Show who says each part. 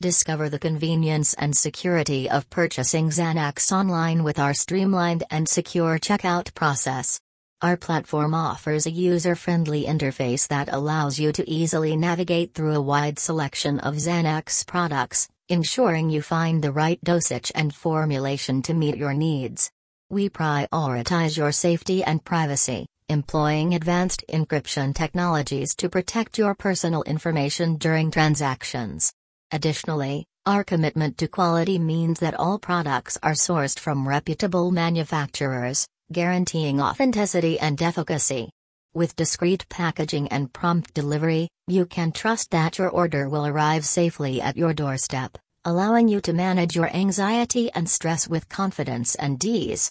Speaker 1: Discover the convenience and security of purchasing Xanax online with our streamlined and secure checkout process. Our platform offers a user-friendly interface that allows you to easily navigate through a wide selection of Xanax products, ensuring you find the right dosage and formulation to meet your needs. We prioritize your safety and privacy, employing advanced encryption technologies to protect your personal information during transactions. Additionally, our commitment to quality means that all products are sourced from reputable manufacturers, guaranteeing authenticity and efficacy. With discreet packaging and prompt delivery, you can trust that your order will arrive safely at your doorstep, allowing you to manage your anxiety and stress with confidence and ease.